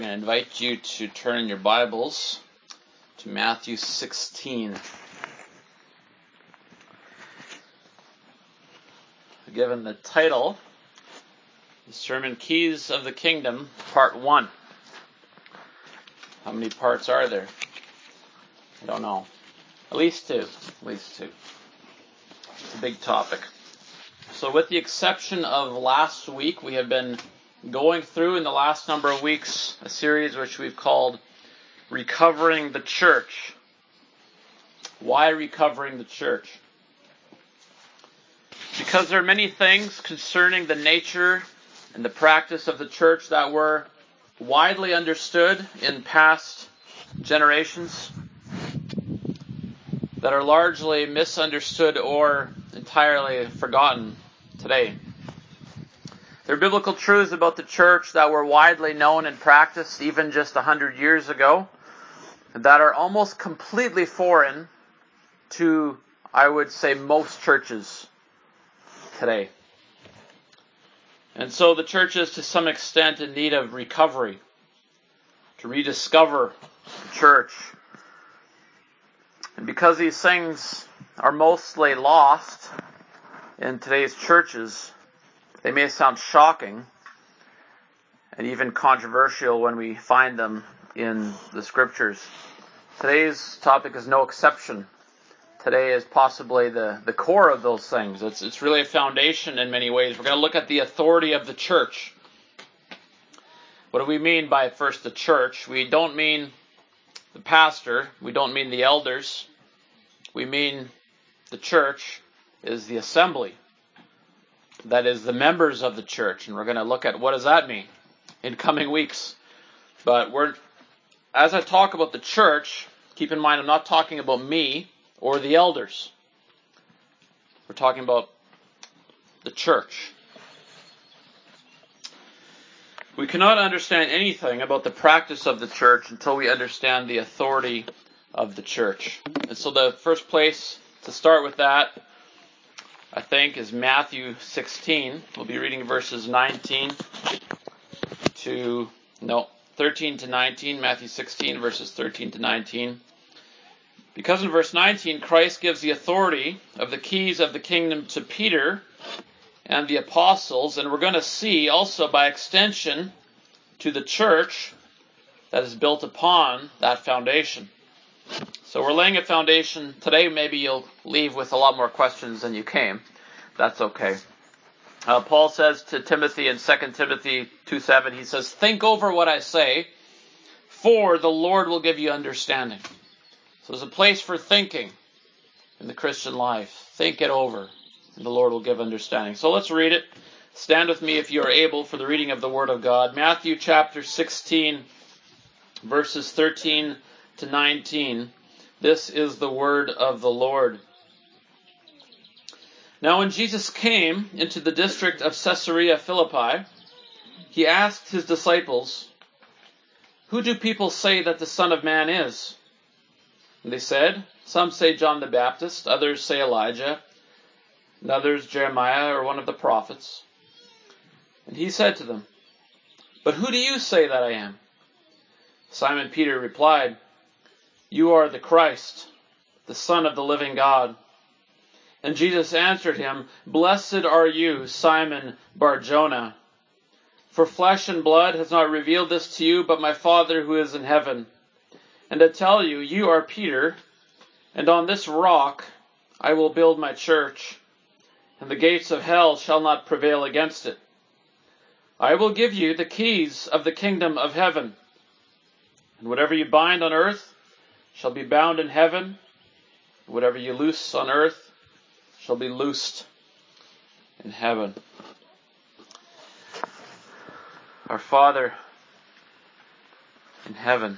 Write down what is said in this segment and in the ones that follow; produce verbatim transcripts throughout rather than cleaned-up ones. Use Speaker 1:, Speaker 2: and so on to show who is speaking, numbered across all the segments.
Speaker 1: I invite you to turn your Bibles to Matthew sixteen. Given the title, the Sermon Keys of the Kingdom, Part one. How many parts are there? I don't know. At least two. At least two. It's a big topic. So with the exception of last week, we have been going through in the last number of weeks a series which we've called Recovering the Church. Why recovering the church? Because there are many things concerning the nature and the practice of the church that were widely understood in past generations that are largely misunderstood or entirely forgotten today. There are biblical truths about the church that were widely known and practiced even just a hundred years ago that are almost completely foreign to, I would say, most churches today. And so the church is to some extent in need of recovery, to rediscover the church. And because these things are mostly lost in today's churches, they may sound shocking and even controversial when we find them in the Scriptures. Today's topic is no exception. Today is possibly the, the core of those things. It's, it's really a foundation in many ways. We're going to look at the authority of the church. What do we mean by first the church? We don't mean the pastor. We don't mean the elders. We mean the church is the assembly. That is the members of the church. And we're going to look at what does that mean in coming weeks. But we're, as I talk about the church, keep in mind I'm not talking about me or the elders. We're talking about the church. We cannot understand anything about the practice of the church until we understand the authority of the church. And so the first place to start with that, I think, is Matthew sixteen. We'll be reading verses nineteen to, no, thirteen to nineteen. Matthew sixteen, verses thirteen to nineteen. Because in verse nineteen, Christ gives the authority of the keys of the kingdom to Peter and the apostles, and we're going to see also by extension to the church that is built upon that foundation. So we're laying a foundation. Today maybe you'll leave with a lot more questions than you came. That's okay. Uh, Paul says to Timothy in Second Timothy two seven, he says, "Think over what I say, for the Lord will give you understanding." So there's a place for thinking in the Christian life. Think it over, and the Lord will give understanding. So let's read it. Stand with me if you are able for the reading of the Word of God. Matthew chapter sixteen, verses thirteen to nineteen. This is the word of the Lord. Now when Jesus came into the district of Caesarea Philippi, he asked his disciples, "Who do people say that the Son of Man is?" And they said, "Some say John the Baptist, others say Elijah, and others Jeremiah or one of the prophets." And he said to them, "But who do you say that I am?" Simon Peter replied, "You are the Christ, the Son of the living God." And Jesus answered him, "Blessed are you, Simon Bar-Jonah, for flesh and blood has not revealed this to you, but my Father who is in heaven. And I tell you, you are Peter, and on this rock I will build my church, and the gates of hell shall not prevail against it. I will give you the keys of the kingdom of heaven, and whatever you bind on earth shall be bound in heaven, and whatever you loose on earth shall be loosed in heaven." Our Father in heaven,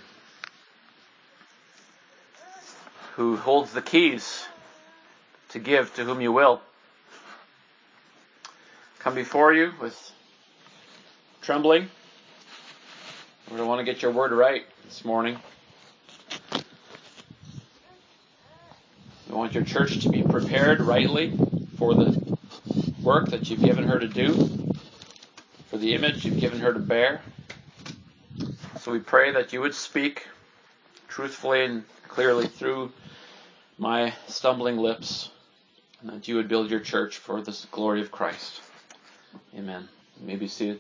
Speaker 1: who holds the keys to give to whom you will, come before you with trembling. Lord, I want to get your word right this morning. I want your church to be prepared rightly for the work that you've given her to do, for the image you've given her to bear. So we pray that you would speak truthfully and clearly through my stumbling lips, and that you would build your church for the glory of Christ. Amen. You may be seated.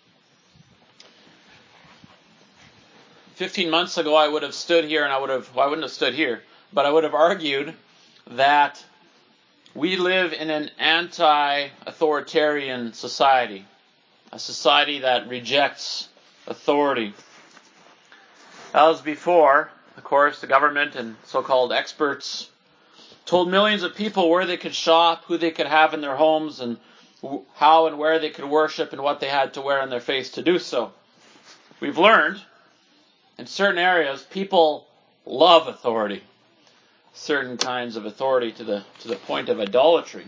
Speaker 1: Fifteen months ago, I would have stood here and I would have, well, I wouldn't have stood here, but I would have argued that we live in an anti-authoritarian society, a society that rejects authority. As before, of course, the government and so-called experts told millions of people where they could shop, who they could have in their homes, and how and where they could worship, and what they had to wear on their face to do so. We've learned, in certain areas, people love authority. Certain kinds of authority to the to the point of idolatry.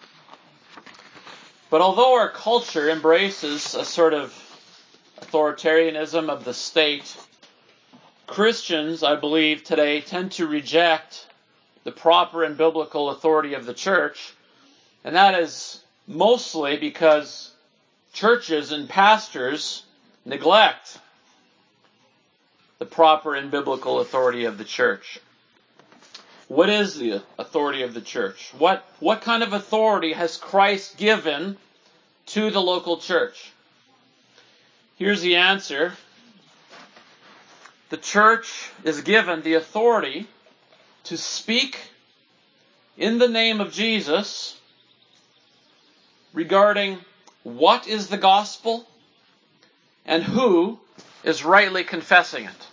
Speaker 1: But although our culture embraces a sort of authoritarianism of the state, Christians, I believe, today tend to reject the proper and biblical authority of the church, and that is mostly because churches and pastors neglect the proper and biblical authority of the church. What is the authority of the church? What, what kind of authority has Christ given to the local church? Here's the answer. The church is given the authority to speak in the name of Jesus regarding what is the gospel and who is rightly confessing it.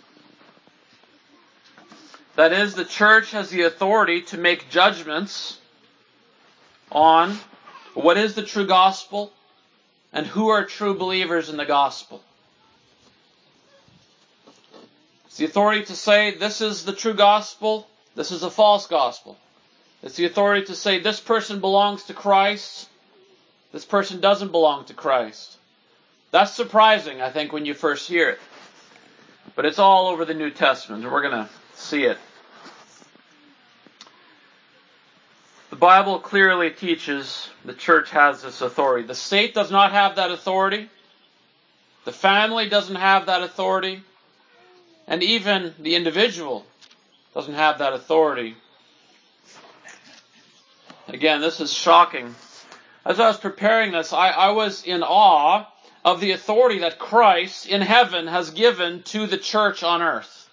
Speaker 1: That is, the church has the authority to make judgments on what is the true gospel and who are true believers in the gospel. It's the authority to say this is the true gospel, this is a false gospel. It's the authority to say this person belongs to Christ, this person doesn't belong to Christ. That's surprising, I think, when you first hear it. But it's all over the New Testament, and we're going to see it. The Bible clearly teaches the church has this authority. The state does not have that authority. The family doesn't have that authority. And even the individual doesn't have that authority. Again, this is shocking. As I was preparing this, I, I was in awe of the authority that Christ in heaven has given to the church on earth.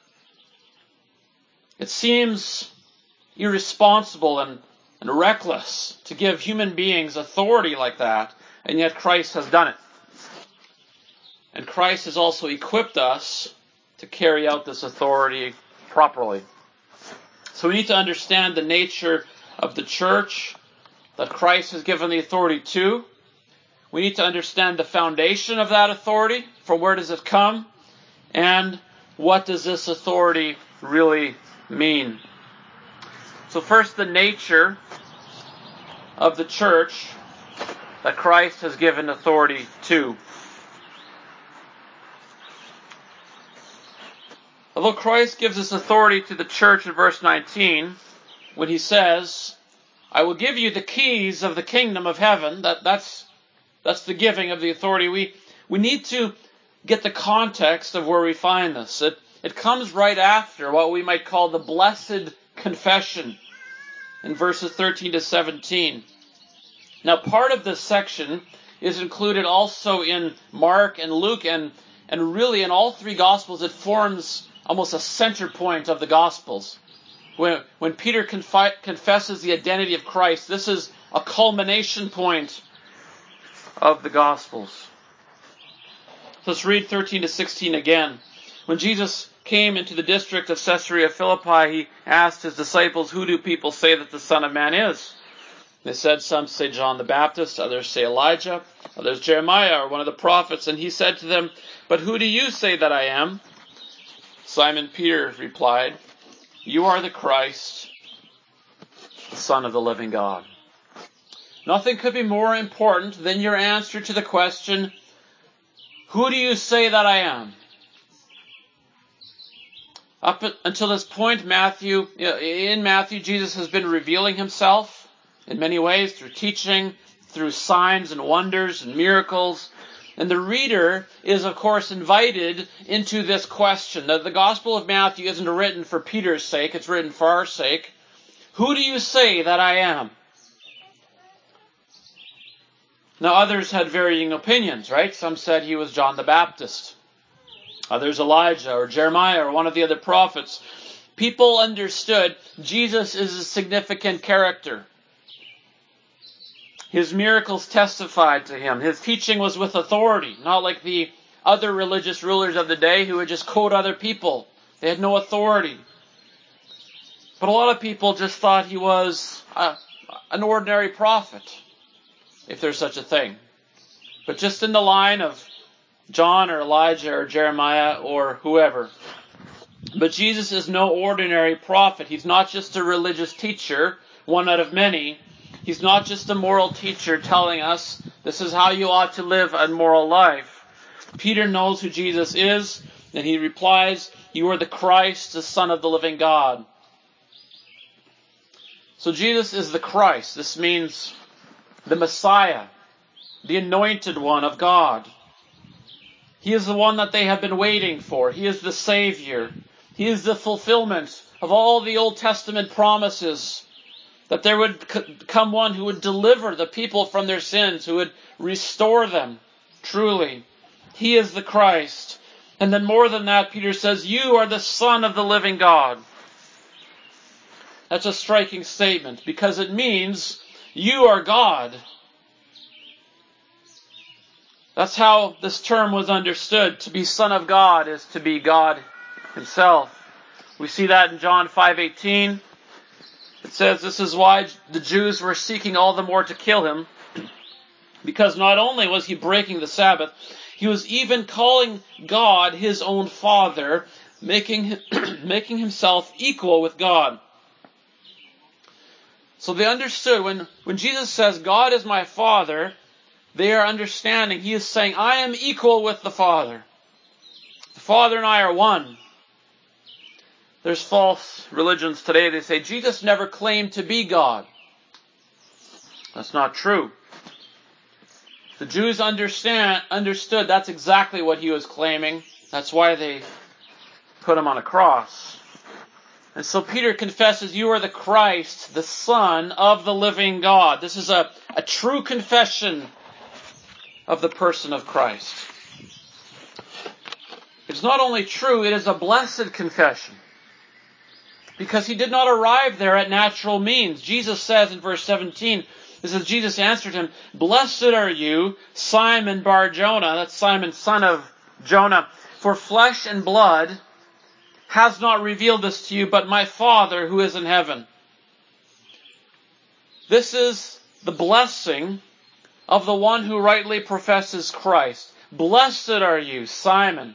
Speaker 1: It seems irresponsible and, and reckless to give human beings authority like that, and yet Christ has done it. And Christ has also equipped us to carry out this authority properly. So we need to understand the nature of the church that Christ has given the authority to. We need to understand the foundation of that authority. From where does it come? And what does this authority really mean? So first, the nature of the church that Christ has given authority to. Although Christ gives this authority to the church in verse nineteen, when he says, I will give you the keys of the kingdom of heaven, that, that's That's the giving of the authority. We we need to get the context of where we find this. It, it comes right after what we might call the blessed confession in verses thirteen to seventeen. Now, part of this section is included also in Mark and Luke, and, and really in all three Gospels it forms almost a center point of the Gospels. When, when Peter confi- confesses the identity of Christ, this is a culmination point of the Gospels. Let's read thirteen to sixteen again. When Jesus came into the district of Caesarea Philippi, he asked his disciples, who do people say that the Son of Man is? They said, some say John the Baptist, others say Elijah, others Jeremiah or one of the prophets. And he said to them, but who do you say that I am? Simon Peter replied, you are the Christ, the Son of the living God. Nothing could be more important than your answer to the question, who do you say that I am? Up until this point, Matthew, in Matthew, Jesus has been revealing himself in many ways through teaching, through signs and wonders and miracles. And the reader is, of course, invited into this question. Now, the Gospel of Matthew isn't written for Peter's sake, it's written for our sake. Who do you say that I am? Now, others had varying opinions, right? Some said he was John the Baptist. Others Elijah or Jeremiah or one of the other prophets. People understood Jesus is a significant character. His miracles testified to him. His teaching was with authority, not like the other religious rulers of the day who would just quote other people. They had no authority. But a lot of people just thought he was a, an ordinary prophet, if there's such a thing. But just in the line of John or Elijah or Jeremiah or whoever. But Jesus is no ordinary prophet. He's not just a religious teacher, one out of many. He's not just a moral teacher telling us this is how you ought to live a moral life. Peter knows who Jesus is, and he replies, "You are the Christ, the Son of the living God." So Jesus is the Christ. This means the Messiah, the anointed one of God. He is the one that they have been waiting for. He is the Savior. He is the fulfillment of all the Old Testament promises, that there would come one who would deliver the people from their sins, who would restore them, truly. He is the Christ. And then more than that, Peter says, "You are the Son of the living God." That's a striking statement, because it means you are God. That's how this term was understood. To be Son of God is to be God Himself. We see that in John five eighteen. It says, "This is why the Jews were seeking all the more to kill him, because not only was he breaking the Sabbath, he was even calling God his own Father, making, making himself equal with God." So they understood when, when Jesus says, "God is my Father," they are understanding. He is saying, I am equal with the Father. The Father and I are one. There's false religions today. They say Jesus never claimed to be God. That's not true. The Jews understand, understood that's exactly what he was claiming. That's why they put him on a cross. And so Peter confesses, "You are the Christ, the Son of the living God." This is a, a true confession of the person of Christ. It's not only true, it is a blessed confession. Because he did not arrive there at natural means. Jesus says in verse seventeen, it says, Jesus answered him, "Blessed are you, Simon Bar-Jonah," that's Simon, son of Jonah, "for flesh and blood has not revealed this to you, but my Father who is in heaven." This is the blessing of the one who rightly professes Christ. Blessed are you, Simon.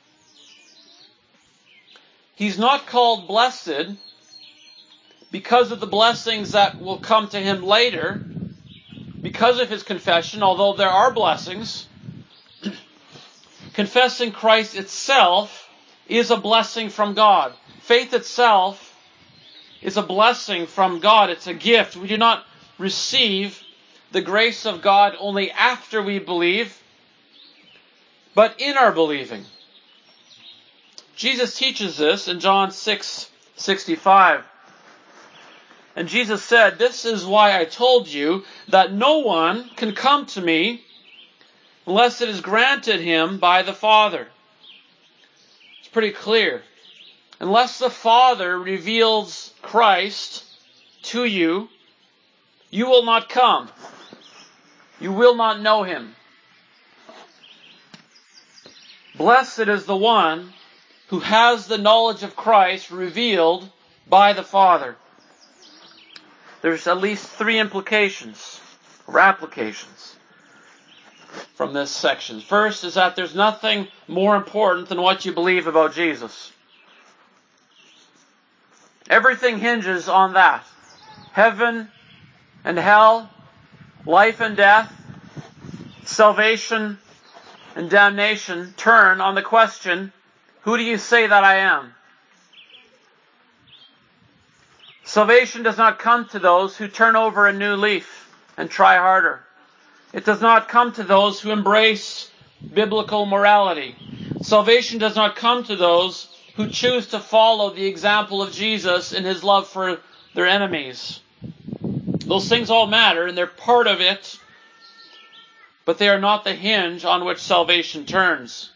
Speaker 1: He's not called blessed because of the blessings that will come to him later, because of his confession, although there are blessings. Confessing Christ itself is a blessing from God. Faith itself is a blessing from God. It's a gift. We do not receive the grace of God only after we believe, but in our believing. Jesus teaches this in John six sixty-five. And Jesus said, "This is why I told you that no one can come to me unless it is granted him by the Father." It's pretty clear. Unless the Father reveals Christ to you, you will not come. You will not know him. Blessed is the one who has the knowledge of Christ revealed by the Father. There's at least three implications or applications from this section. First is that there's nothing more important than what you believe about Jesus. Everything hinges on that. Heaven and hell, life and death, salvation and damnation turn on the question, who do you say that I am? Salvation does not come to those who turn over a new leaf and try harder. It does not come to those who embrace biblical morality. Salvation does not come to those who choose to follow the example of Jesus in his love for their enemies. Those things all matter, and they're part of it, but they are not the hinge on which salvation turns.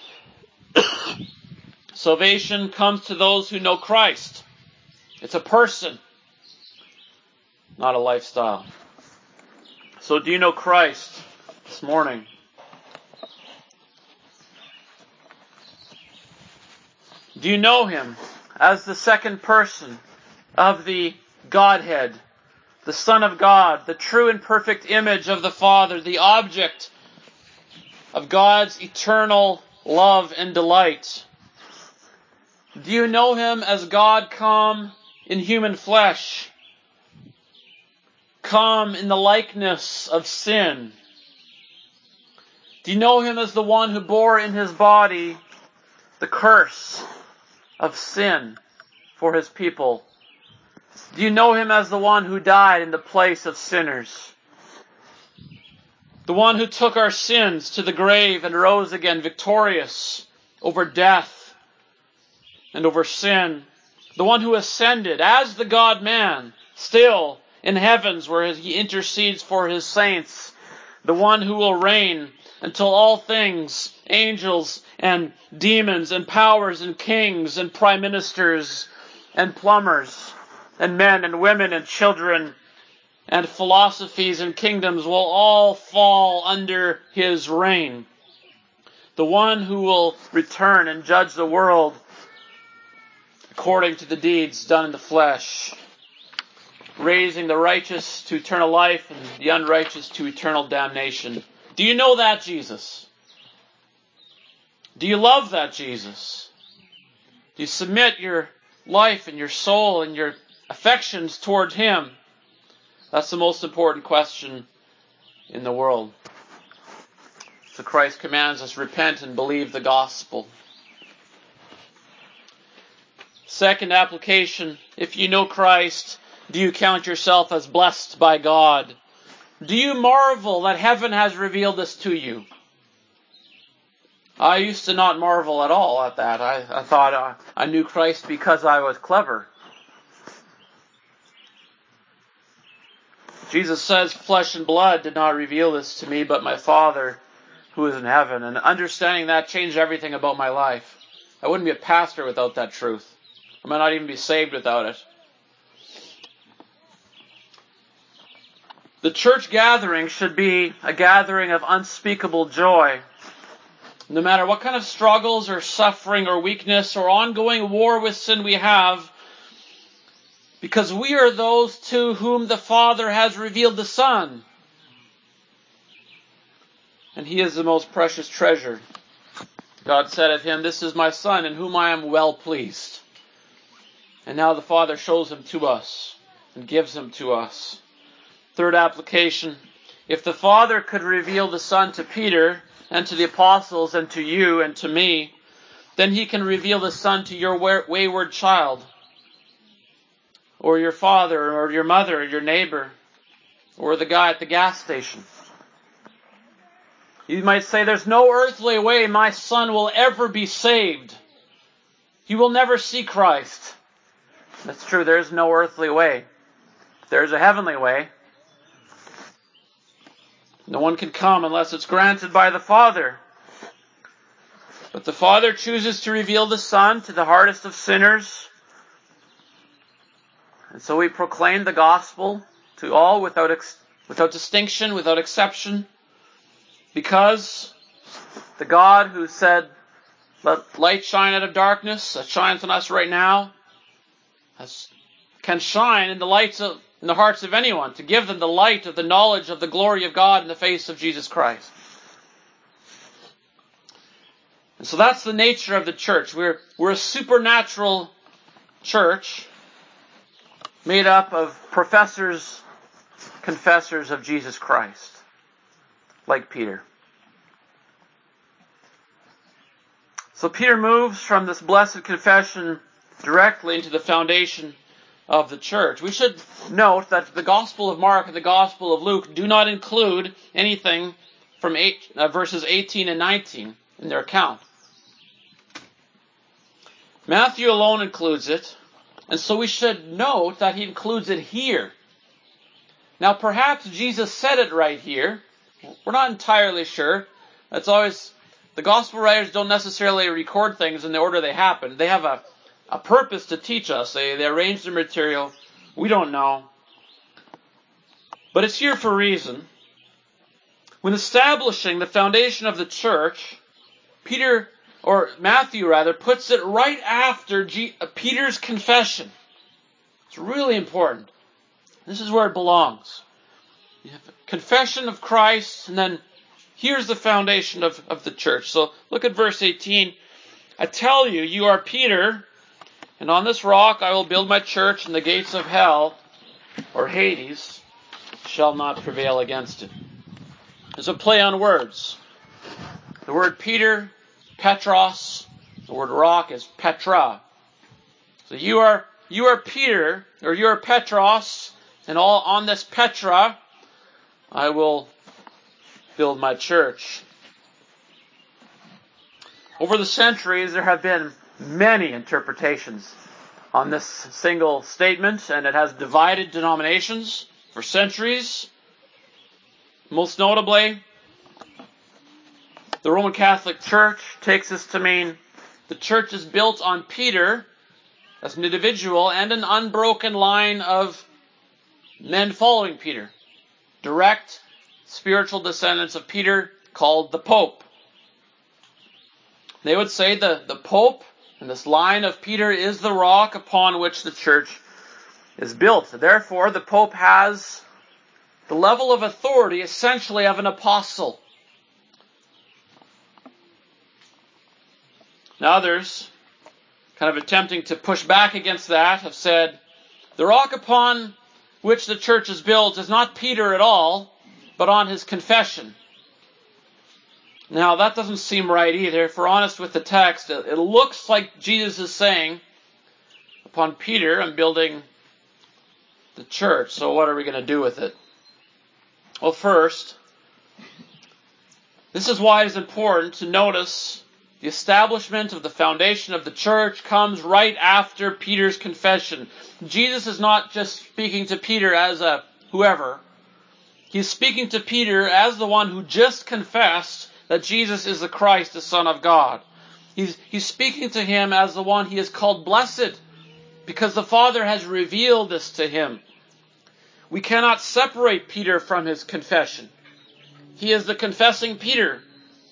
Speaker 1: Salvation comes to those who know Christ. It's a person, not a lifestyle. So do you know Christ this morning? Do you know him as the second person of the Godhead, the Son of God, the true and perfect image of the Father, the object of God's eternal love and delight? Do you know him as God come in human flesh, come in the likeness of sin? Do you know him as the one who bore in his body the curse of sin for his people? Do you know him as the one who died in the place of sinners? The one who took our sins to the grave and rose again victorious over death and over sin. The one who ascended as the God-man, still in heavens where he intercedes for his saints. The one who will reign until all things, angels and demons and powers and kings and prime ministers and plumbers and men and women and children and philosophies and kingdoms will all fall under his reign. The one who will return and judge the world according to the deeds done in the flesh, raising the righteous to eternal life and the unrighteous to eternal damnation. Do you know that Jesus? Do you love that Jesus? Do you submit your life and your soul and your affections toward him? That's the most important question in the world. So Christ commands us, repent and believe the gospel. Second application, if you know Christ, do you count yourself as blessed by God? Do you marvel that heaven has revealed this to you? I used to not marvel at all at that. I, I thought uh, I knew Christ because I was clever. Jesus says, flesh and blood did not reveal this to me, but my Father who is in heaven. And understanding that changed everything about my life. I wouldn't be a pastor without that truth. I might not even be saved without it. The church gathering should be a gathering of unspeakable joy. No matter what kind of struggles or suffering or weakness or ongoing war with sin we have, because we are those to whom the Father has revealed the Son. And he is the most precious treasure. God said of him, this is my Son in whom I am well pleased. And now the Father shows him to us and gives him to us. Third application, if the Father could reveal the Son to Peter and to the apostles and to you and to me, then he can reveal the Son to your wayward child, or your father, or your mother, or your neighbor, or the guy at the gas station. You might say, there's no earthly way my son will ever be saved. He will never see Christ. That's true, there's no earthly way. There's a heavenly way. No one can come unless it's granted by the Father. But the Father chooses to reveal the Son to the hardest of sinners. And so we proclaim the gospel to all without ex- without distinction, without exception. Because the God who said, let light shine out of darkness, that shines on us right now, has, can shine in the lights of in the hearts of anyone, to give them the light of the knowledge of the glory of God in the face of Jesus Christ. And so that's the nature of the church. We're, we're a supernatural church made up of professors, confessors of Jesus Christ, like Peter. So Peter moves from this blessed confession directly into the foundation of the church. We should note that the Gospel of Mark and the Gospel of Luke do not include anything from eight, uh, verses eighteen and nineteen in their account. Matthew alone includes it, and so we should note that he includes it here. Now, perhaps Jesus said it right here. We're not entirely sure. That's always, the gospel writers don't necessarily record things in the order they happen. They have a, a purpose to teach us. They, they arrange the material. We don't know. But it's here for a reason. When establishing the foundation of the church, Peter, or Matthew rather, puts it right after G, uh, Peter's confession. It's really important. This is where it belongs. You have a confession of Christ, and then here's the foundation of, of the church. So look at verse eighteen. I tell you, you are Peter, and on this rock I will build my church, and the gates of hell, or Hades, shall not prevail against it. There's a play on words. The word Peter, Petros. The word rock is Petra. So you are you are Peter, or you are Petros, and all on this Petra I will build my church. Over the centuries, there have been many interpretations on this single statement, and it has divided denominations for centuries. Most notably, the Roman Catholic Church takes this to mean the church is built on Peter as an individual and an unbroken line of men following Peter. Direct spiritual descendants of Peter called the Pope. They would say the, the Pope and this line of Peter is the rock upon which the church is built. Therefore, the Pope has the level of authority essentially of an apostle. Now others, kind of attempting to push back against that, have said, the rock upon which the church is built is not Peter at all, but on his confession. Now that doesn't seem right either. If we're honest with the text, it looks like Jesus is saying, upon Peter I'm building the church, so what are we going to do with it? Well, first, this is why it is important to notice the establishment of the foundation of the church comes right after Peter's confession. Jesus is not just speaking to Peter as a whoever. He's speaking to Peter as the one who just confessed that Jesus is the Christ, the Son of God. He's, he's speaking to him as the one he has called blessed, because the Father has revealed this to him. We cannot separate Peter from his confession. He is the confessing Peter.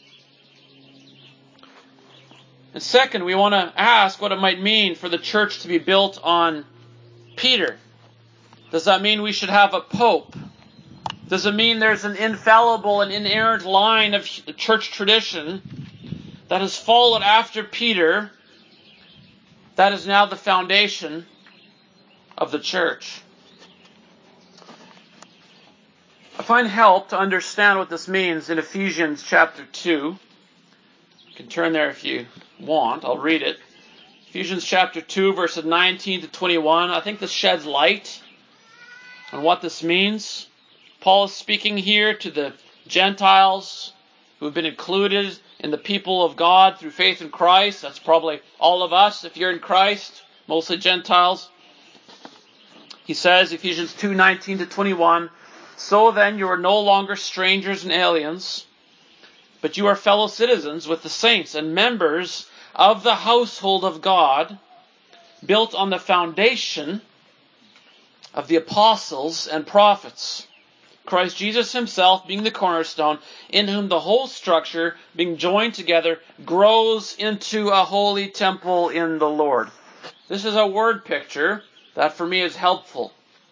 Speaker 1: And second, we want to ask what it might mean for the church to be built on Peter. Does that mean we should have a pope? Does it mean there's an infallible and inerrant line of church tradition that has followed after Peter that is now the foundation of the church? I find help to understand what this means in Ephesians chapter two. You can turn there if you want. I'll read it. Ephesians chapter two, verses nineteen to twenty-one. I think this sheds light on what this means. Paul is speaking here to the Gentiles who have been included in the people of God through faith in Christ. That's probably all of us if you're in Christ, mostly Gentiles. He says, Ephesians two, nineteen to twenty-one, so then you are no longer strangers and aliens, but you are fellow citizens with the saints and members of the household of God, built on the foundation of the apostles and prophets, Christ Jesus himself being the cornerstone, in whom the whole structure, being joined together, grows into a holy temple in the Lord. This is a word picture that for me is helpful.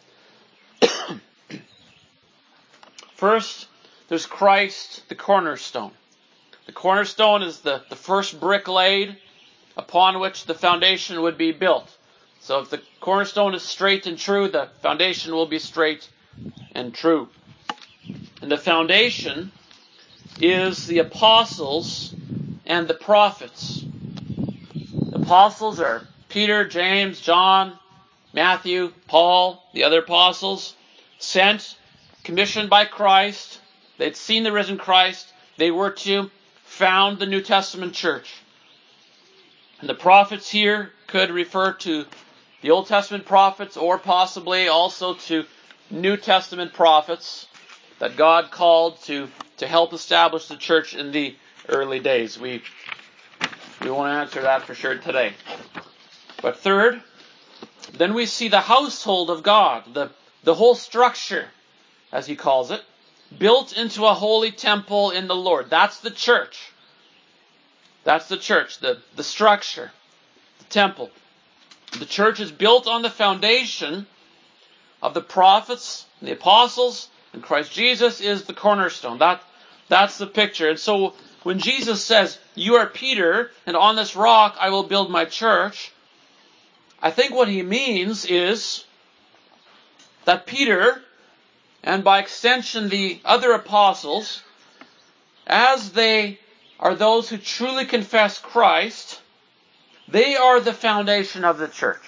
Speaker 1: First, there's Christ, the cornerstone. The cornerstone is the, the first brick laid upon which the foundation would be built. So if the cornerstone is straight and true, the foundation will be straight and true. And the foundation is the apostles and the prophets. The apostles are Peter, James, John, Matthew, Paul, the other apostles, sent, commissioned by Christ They'd seen the risen Christ. They were to found the New Testament church. And the prophets here could refer to the Old Testament prophets, or possibly also to New Testament prophets that God called to, to help establish the church in the early days. We, we won't answer that for sure today. But third, then we see the household of God, the, the whole structure, as he calls it, built into a holy temple in the Lord. That's the church. That's the church, the, the structure, the temple. The church is built on the foundation of the prophets and the apostles, and Christ Jesus is the cornerstone. That, that's the picture. And so when Jesus says, "You are Peter, and on this rock I will build my church," I think what he means is that Peter, and by extension the other apostles, as they are those who truly confess Christ, they are the foundation of the church.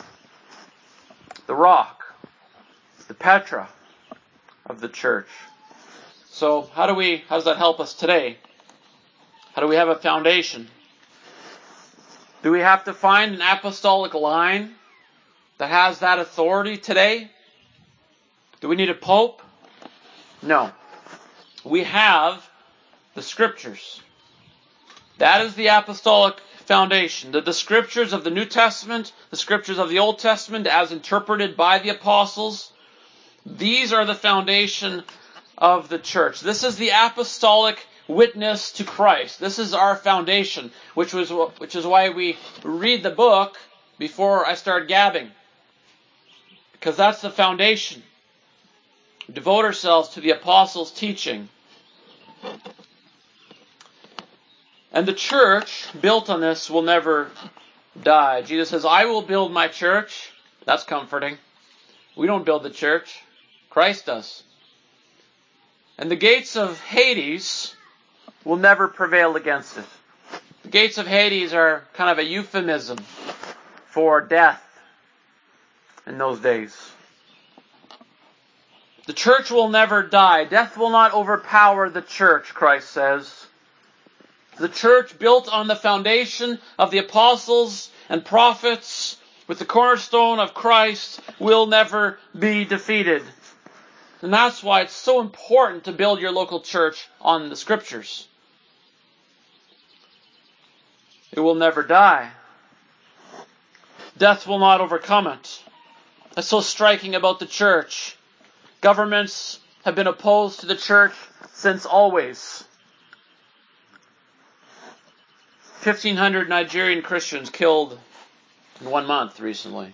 Speaker 1: The rock, the Petra of the church. So how do we, how does that help us today? How do we have a foundation? Do we have to find an apostolic line that has that authority today? Do we need a pope? No. We have the Scriptures. That is the apostolic foundation. The, the Scriptures of the New Testament, the Scriptures of the Old Testament as interpreted by the apostles, these are the foundation of the church. This is the apostolic witness to Christ. This is our foundation, which was which is why we read the book before I start gabbing. Because that's the foundation. We devote ourselves to the apostles' teaching. And the church built on this will never die. Jesus says, "I will build my church." That's comforting. We don't build the church. Christ does. And the gates of Hades will never prevail against it. The gates of Hades are kind of a euphemism for death in those days. The church will never die. Death will not overpower the church, Christ says. The church built on the foundation of the apostles and prophets with the cornerstone of Christ will never be defeated. And that's why it's so important to build your local church on the Scriptures. It will never die. Death will not overcome it. That's so striking about the church. Governments have been opposed to the church since always. fifteen hundred Nigerian Christians killed in one month recently.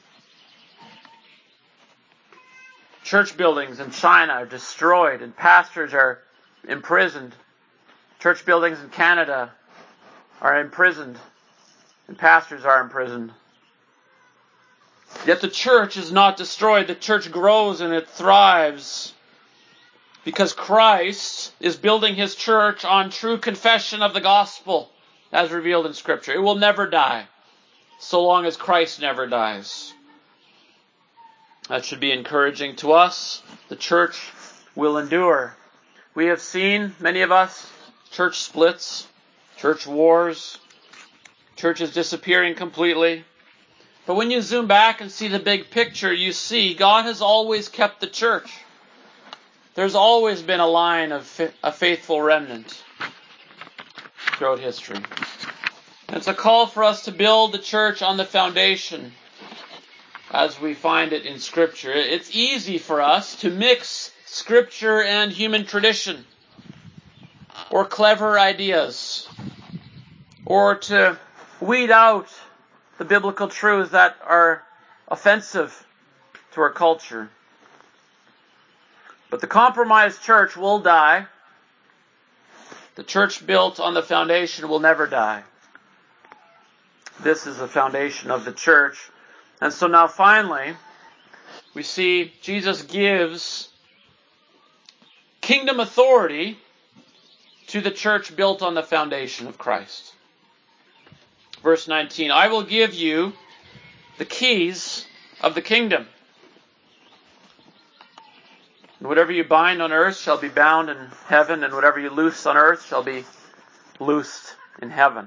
Speaker 1: Church buildings in China are destroyed and pastors are imprisoned. Church buildings in Canada are imprisoned and pastors are imprisoned. Yet the church is not destroyed. The church grows and it thrives because Christ is building his church on true confession of the gospel as revealed in Scripture. It will never die so long as Christ never dies. That should be encouraging to us. The church will endure. We have seen, many of us, church splits, church wars, churches disappearing completely. But when you zoom back and see the big picture, you see God has always kept the church. There's always been a line of a faithful remnant throughout history. And it's a call for us to build the church on the foundation as we find it in Scripture. It's easy for us to mix Scripture and human tradition, or clever ideas, or to weed out the biblical truths that are offensive to our culture. But the compromised church will die. The church built on the foundation will never die. This is the foundation of the church. And so now finally, we see Jesus gives kingdom authority to the church built on the foundation of Christ. Verse nineteen, "I will give you the keys of the kingdom." And whatever you bind on earth shall be bound in heaven, and whatever you loose on earth shall be loosed in heaven.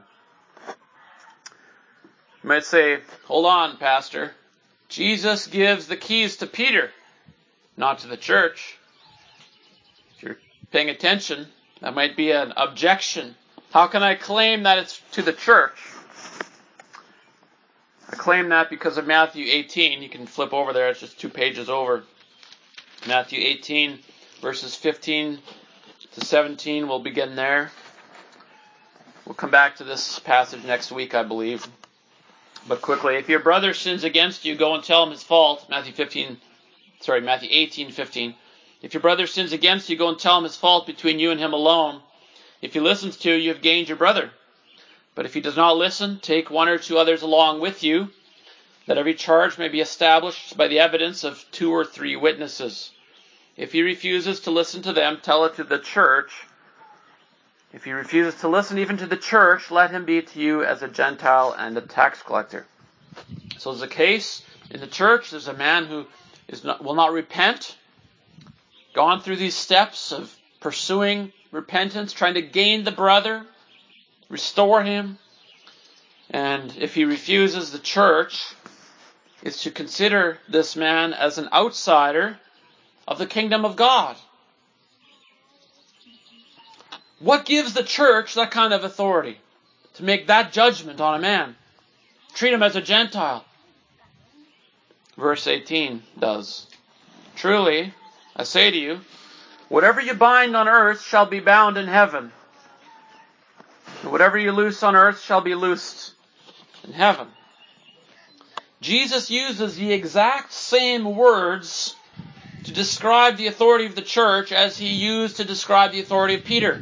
Speaker 1: You might say, hold on, Pastor. Jesus gives the keys to Peter, not to the church. If you're paying attention, that might be an objection. How can I claim that it's to the church? I claim that because of Matthew eighteen. You can flip over there. It's just two pages over. Matthew eighteen, verses fifteen to seventeen. We'll begin there. We'll come back to this passage next week, I believe. But quickly, if your brother sins against you, go and tell him his fault. Matthew fifteen, sorry, Matthew eighteen, fifteen. If your brother sins against you, go and tell him his fault between you and him alone. If he listens to you, you have gained your brother. But if he does not listen, take one or two others along with you, that every charge may be established by the evidence of two or three witnesses. If he refuses to listen to them, tell it to the church. If he refuses to listen even to the church, let him be to you as a Gentile and a tax collector. So there's a case in the church. There's a man who is not, will not repent, gone through these steps of pursuing repentance, trying to gain the brother, restore him. And if he refuses, the church is to consider this man as an outsider of the kingdom of God. What gives the church that kind of authority to make that judgment on a man? Treat him as a Gentile. Verse eighteen does. Truly, I say to you, whatever you bind on earth shall be bound in heaven. And whatever you loose on earth shall be loosed in heaven. Jesus uses the exact same words to describe the authority of the church as he used to describe the authority of Peter.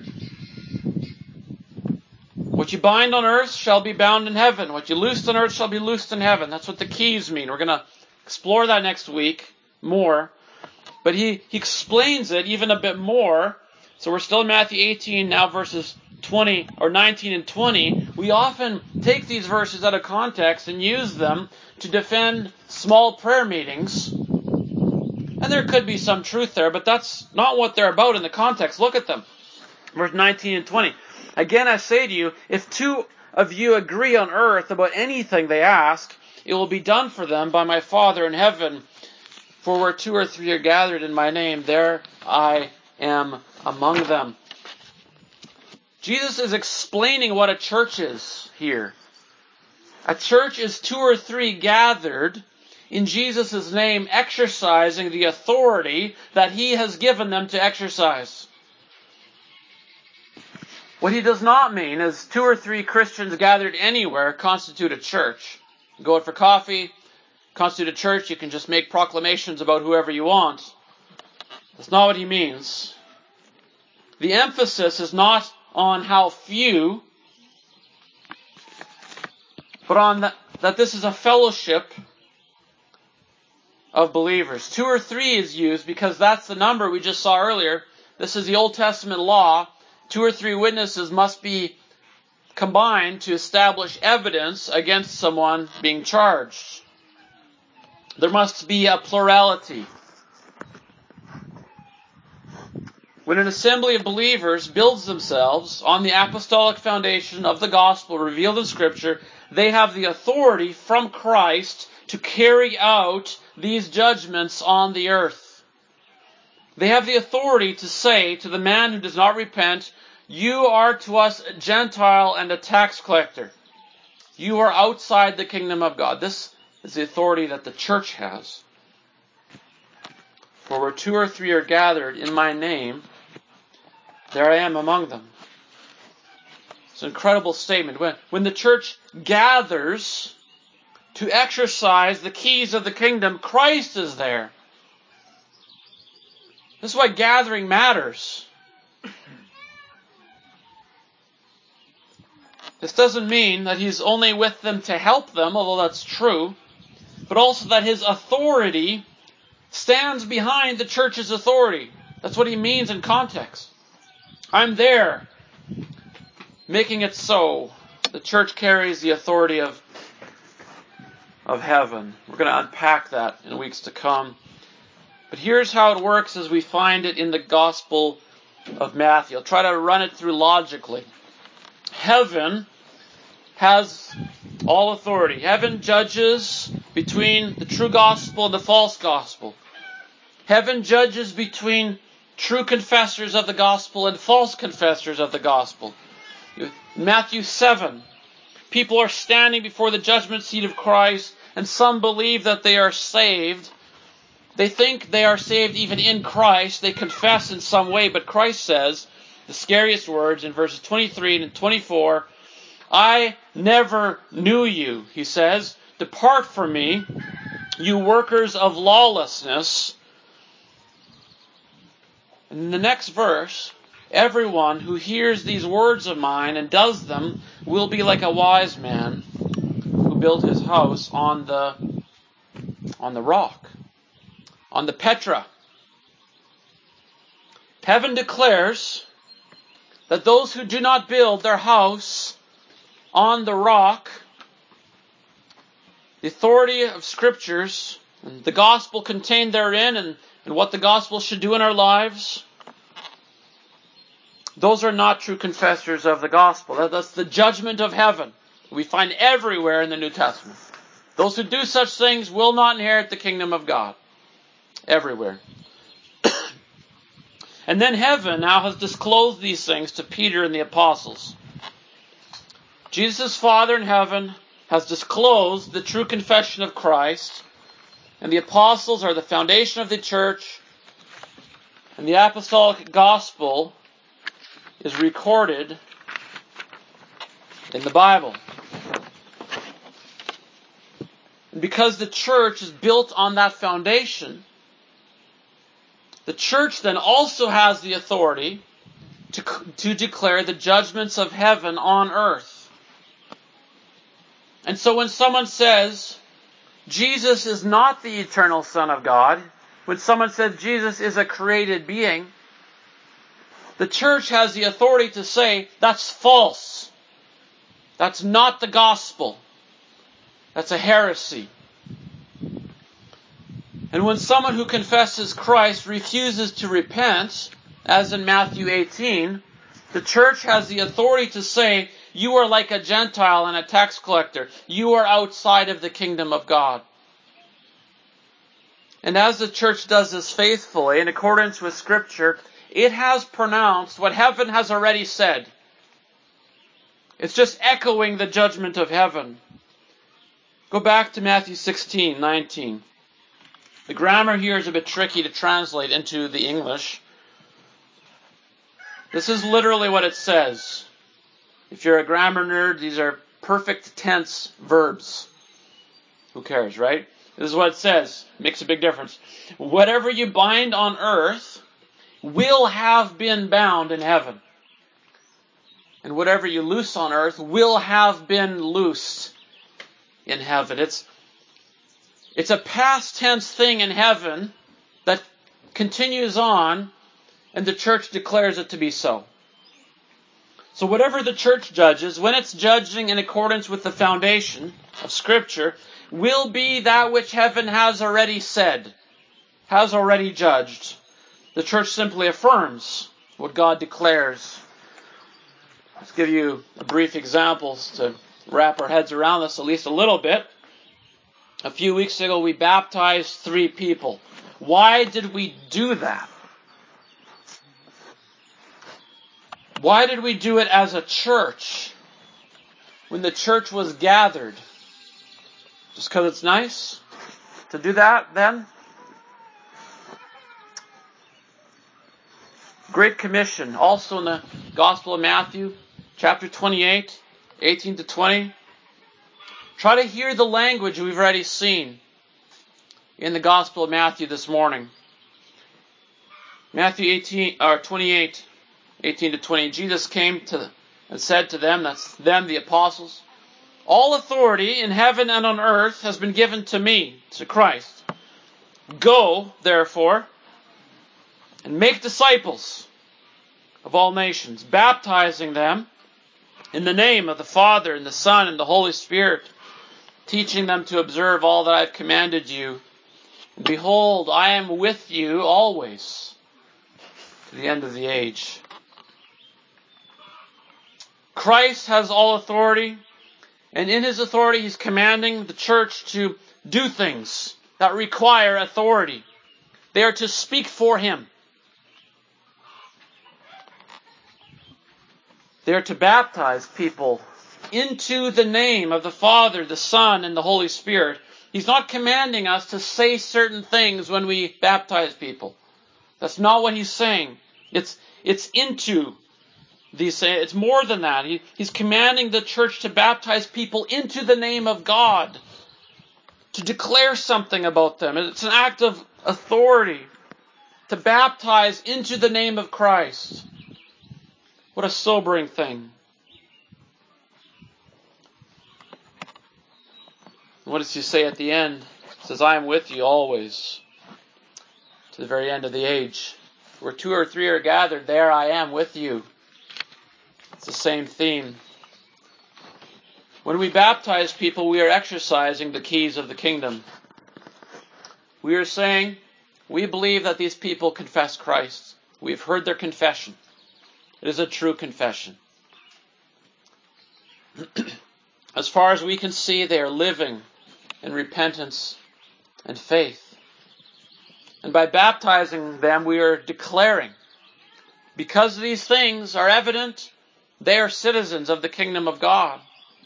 Speaker 1: What you bind on earth shall be bound in heaven. What you loose on earth shall be loosed in heaven. That's what the keys mean. We're going to explore that next week more. But he, he explains it even a bit more. So we're still in Matthew eighteen, now verses twenty or nineteen and twenty. We often take these verses out of context and use them to defend small prayer meetings. And there could be some truth there, but that's not what they're about in the context. Look at them. Verse nineteen and twenty. Again, I say to you, if two of you agree on earth about anything they ask, it will be done for them by my Father in heaven. For where two or three are gathered in my name, there I am among them. Jesus is explaining what a church is here. A church is two or three gathered in Jesus' name, exercising the authority that he has given them to exercise. What he does not mean is two or three Christians gathered anywhere constitute a church. You go out for coffee, constitute a church, you can just make proclamations about whoever you want. That's not what he means. The emphasis is not on how few, but on that, that this is a fellowship of believers. Two or three is used because that's the number we just saw earlier. This is the Old Testament law. Two or three witnesses must be combined to establish evidence against someone being charged. There must be a plurality. When an assembly of believers builds themselves on the apostolic foundation of the gospel revealed in Scripture, they have the authority from Christ to carry out these judgments on the earth. They have the authority to say to the man who does not repent, you are to us a Gentile and a tax collector. You are outside the kingdom of God. This is the authority that the church has. For where two or three are gathered in my name, there I am among them. It's an incredible statement. When, when the church gathers to exercise the keys of the kingdom, Christ is there. This is why gathering matters. This doesn't mean that he's only with them to help them, although that's true, but also that his authority stands behind the church's authority. That's what he means in context. I'm there, making it so. The church carries the authority of, of heaven. We're going to unpack that in weeks to come. But here's how it works as we find it in the Gospel of Matthew. I'll try to run it through logically. Heaven has all authority. Heaven judges between the true gospel and the false gospel. Heaven judges between true confessors of the gospel and false confessors of the gospel. Matthew seven, people are standing before the judgment seat of Christ, and some believe that they are saved. They think they are saved even in Christ. They confess in some way, but Christ says the scariest words in verses twenty-three and twenty-four, I never knew you, he says. Depart from me, you workers of lawlessness. And in the next verse, everyone who hears these words of mine and does them will be like a wise man who built his house on the, on the rock, on the Petra. Heaven declares that those who do not build their house on the rock, the authority of Scriptures, and the gospel contained therein, and, and what the gospel should do in our lives, those are not true confessors of the gospel. That, that's the judgment of heaven we find everywhere in the New Testament. Those who do such things will not inherit the kingdom of God. Everywhere. And then heaven now has disclosed these things to Peter and the apostles. Jesus' Father in heaven has disclosed the true confession of Christ, and the apostles are the foundation of the church, and the apostolic gospel is recorded in the Bible. And because the church is built on that foundation, the church then also has the authority to, to declare the judgments of heaven on earth. And so when someone says, Jesus is not the eternal Son of God, when someone says Jesus is a created being, the church has the authority to say, that's false. That's not the gospel. That's a heresy. And when someone who confesses Christ refuses to repent, as in Matthew eighteen, the church has the authority to say, you are like a Gentile and a tax collector. You are outside of the kingdom of God. And as the church does this faithfully, in accordance with Scripture, it has pronounced what heaven has already said. It's just echoing the judgment of heaven. Go back to Matthew sixteen, nineteen. The grammar here is a bit tricky to translate into the English. This is literally what it says. If you're a grammar nerd, these are perfect tense verbs. Who cares, right? This is what it says. It makes a big difference. Whatever you bind on earth will have been bound in heaven. And whatever you loose on earth will have been loosed in heaven. It's, it's a past tense thing in heaven that continues on, and the church declares it to be so. So whatever the church judges, when it's judging in accordance with the foundation of Scripture, will be that which heaven has already said, has already judged. The church simply affirms what God declares. Let's give you a brief examples to wrap our heads around this at least a little bit. A few weeks ago we baptized three people. Why did we do that? Why did we do it as a church when the church was gathered? Just because it's nice to do that then? Great Commission, also in the Gospel of Matthew, chapter twenty-eight, eighteen to twenty. Try to hear the language we've already seen in the Gospel of Matthew this morning. Matthew eighteen or twenty-eight, eighteen to twenty. Jesus came to and said to them, that's them, the apostles, all authority in heaven and on earth has been given to me, to Christ. Go, therefore, and make disciples of all nations, baptizing them in the name of the Father and the Son and the Holy Spirit, teaching them to observe all that I've commanded you. Behold, I am with you always to the end of the age. Christ has all authority, and in his authority he's commanding the church to do things that require authority. They are to speak for him. They are to baptize people into the name of the Father, the Son, and the Holy Spirit. He's not commanding us to say certain things when we baptize people. That's not what he's saying. It's it's into these. It's more than that. He, he's commanding the church to baptize people into the name of God, to declare something about them. It's an act of authority to baptize into the name of Christ. What a sobering thing. What does he say at the end? He says, I am with you always to the very end of the age. Where two or three are gathered, there I am with you. It's the same theme. When we baptize people, we are exercising the keys of the kingdom. We are saying, we believe that these people confess Christ. We've heard their confession. It is a true confession. As far as we can see, they are living in repentance and faith. And by baptizing them, we are declaring, because these things are evident, they are citizens of the kingdom of God.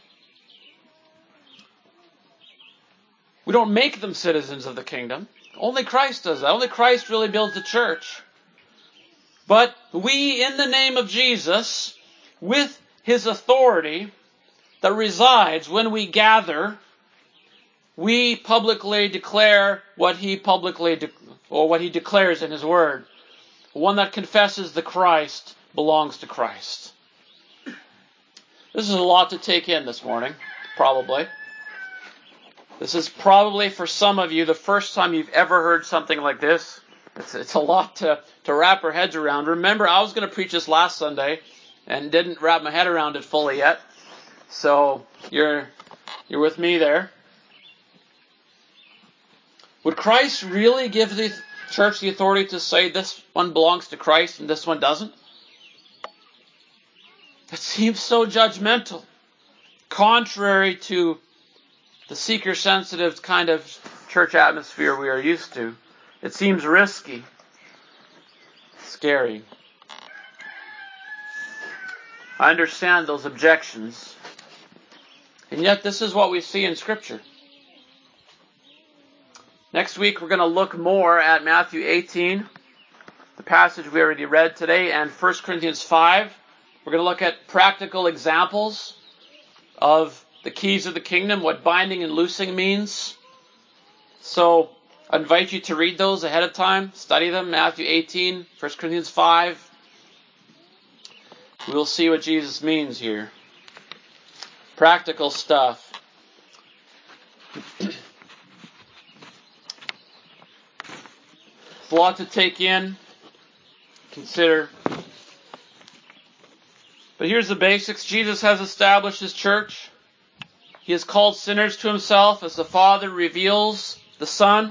Speaker 1: We don't make them citizens of the kingdom. Only Christ does that. Only Christ really builds the church. But we, in the name of Jesus, with his authority that resides when we gather, we publicly declare what he publicly, de- or what he declares in his word. One that confesses the Christ belongs to Christ. This is a lot to take in this morning, probably. This is probably, for some of you, the first time you've ever heard something like this. It's, it's a lot to, to wrap our heads around. Remember, I was going to preach this last Sunday and didn't wrap my head around it fully yet. So you're you're with me there. Would Christ really give the church the authority to say this one belongs to Christ and this one doesn't? It seems so judgmental, contrary to the seeker-sensitive kind of church atmosphere we are used to. It seems risky, scary. I understand those objections. And yet this is what we see in Scripture. Next week we're going to look more at Matthew eighteen, the passage we already read today, and First Corinthians five. We're going to look at practical examples of the keys of the kingdom, what binding and loosing means. So I invite you to read those ahead of time, study them, Matthew eighteen, First Corinthians five. We'll see what Jesus means here. Practical stuff. There's a lot to take in, consider. But here's the basics. Jesus has established his church. He has called sinners to himself as the Father reveals the Son.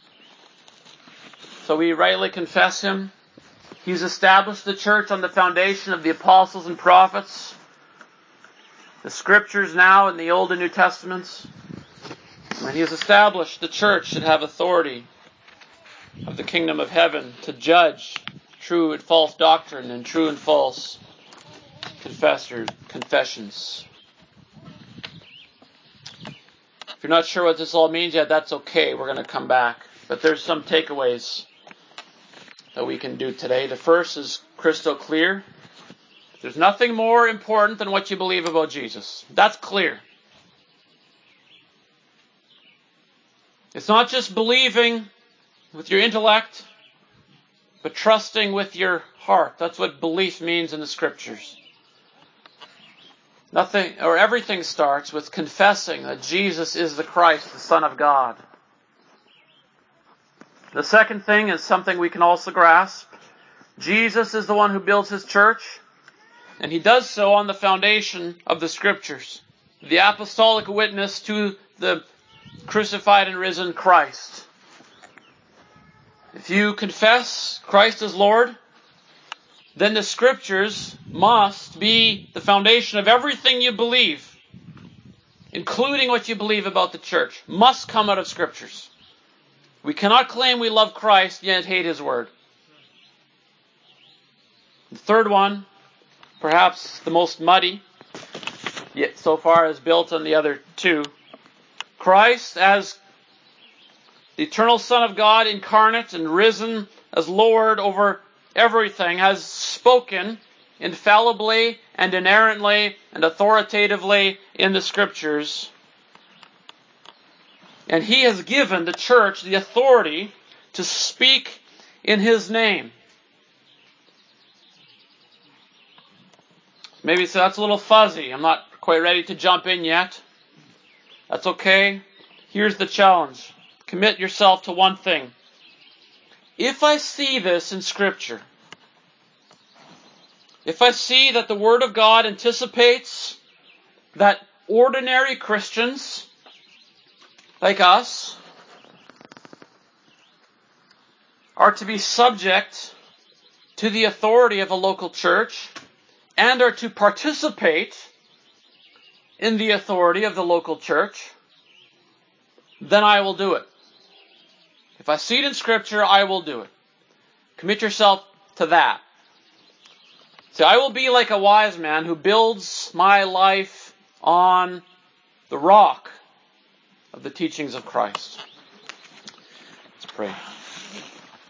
Speaker 1: So we rightly confess him. He's established the church on the foundation of the apostles and prophets, the scriptures now in the Old and New Testaments. And he has established the church should have authority of the kingdom of heaven to judge true and false doctrine and true and false confessors, confessions. If you're not sure what this all means yet, that's okay. We're going to come back. But there's some takeaways that we can do today. The first is crystal clear. There's nothing more important than what you believe about Jesus. That's clear. It's not just believing with your intellect, but trusting with your heart. That's what belief means in the Scriptures. Nothing, or everything starts with confessing that Jesus is the Christ, the Son of God. The second thing is something we can also grasp. Jesus is the one who builds his church, and he does so on the foundation of the Scriptures, the apostolic witness to the crucified and risen Christ. If you confess Christ as Lord, then the Scriptures must be the foundation of everything you believe, including what you believe about the church, must come out of Scriptures. We cannot claim we love Christ yet hate His Word. The third one, perhaps the most muddy, yet so far as built on the other two. Christ, as the eternal Son of God, incarnate and risen as Lord over everything, has spoken infallibly and inerrantly and authoritatively in the Scriptures. And He has given the church the authority to speak in His name. Maybe so that's a little fuzzy. I'm not quite ready to jump in yet. That's okay. Here's the challenge. Commit yourself to one thing. If I see this in Scripture, if I see that the Word of God anticipates that ordinary Christians like us are to be subject to the authority of a local church and are to participate in the authority of the local church, then I will do it. If I see it in Scripture, I will do it. Commit yourself to that. See, I will be like a wise man who builds my life on the rock of the teachings of Christ. Let's pray.